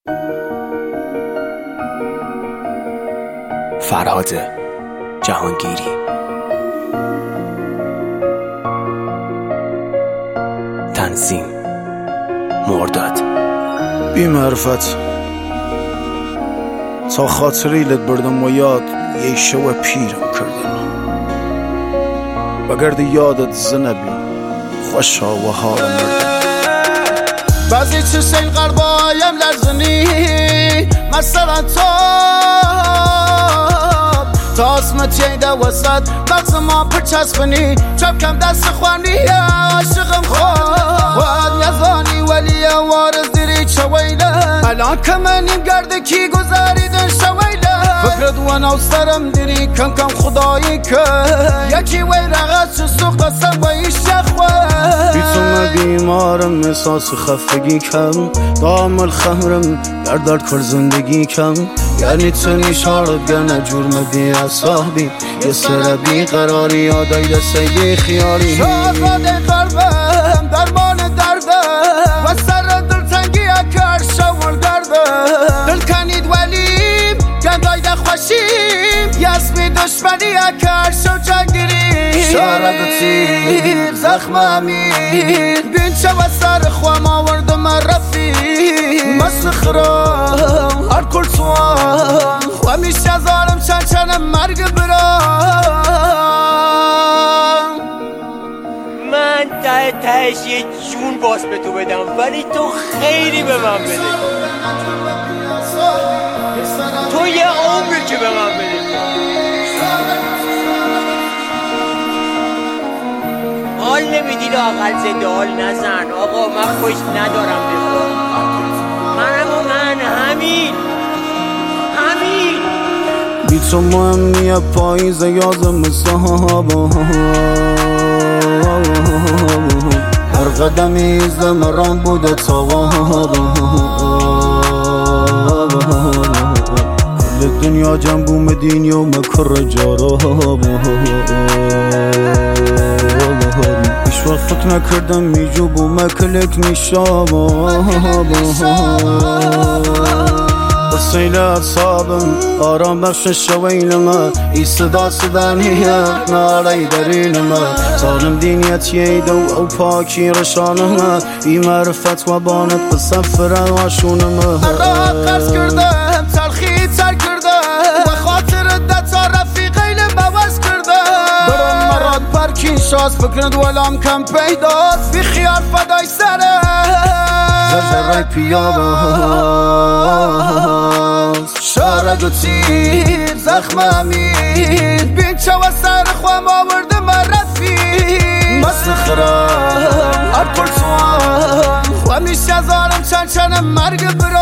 فرهاد جهانگیری. تنظیم مرداد. بی معرفت تا خاطریلت بردم و یاد یه شو پیرم کردن بگرد یادت زنبی خوشا و حالم مردم بعضی چشم قربایم لرزنی مثلا تا اسمت ییده وسط مغز ما پرچسبنی چپ کم دست خوانی عاشقم خود نزانی ولی وارز دیری چویله الان که منیم گرده کی گذاریدن شویله فکرت و نوسترم دیری کم کم خدایی که یکی وی رغت چسو قسم و ایش شخوه بیتون بیمارم احساس خفگی کم دامل خمرم در کر زندگی کم یعنی تو نیشارت گرنه جرم بی اصابی یه سر بی قراری یادای دسته بی خیالی شازاده قلبم درمان دردم و سر دلتنگی اکر شول گردم دل کنید ولیم گندای ده خوشیم یسمی دشمنی اکر شو جنگیری شارد تیر زخم امیر بین چه و سر خوام آوردم رفیق مسخرم هر کل سوام خوامیش ازارم چند مرگ برام من تهش یه جون باز به تو بدم ولی تو خیلی به من بده تو یه عمری که به من بده حال نمیدی لااقل زنده حال نزن آقا من خوش ندارم بخور من همین بی تو مهمیه پاییز یازم صحابا هر قدمی زمران بوده توابا کل دنیا جنبو مدینی و مکر جارابا ایش وقت فکر نکردم میجوب و مکلک نیشابا سیل اصابم آرام بخش شویلم ای صدا صدانیه نالی درینم سالم دینیت ییده و پاکی رشانم بی معرفت و بانت بسفر واشونم مرا قرض کردم تلخی تر کردم و خاطر دتا رفیقیل بوز کردم برام مراد پرکین شاز فکرد ولام کم پیداست بی خیال فدای سرم زجرهای پیاباست شارد و تیر زخم امیر بین چه و سر خوام آورده من رفیق مسخرم هر کل سوام خوامیش ازارم چند مرگ برام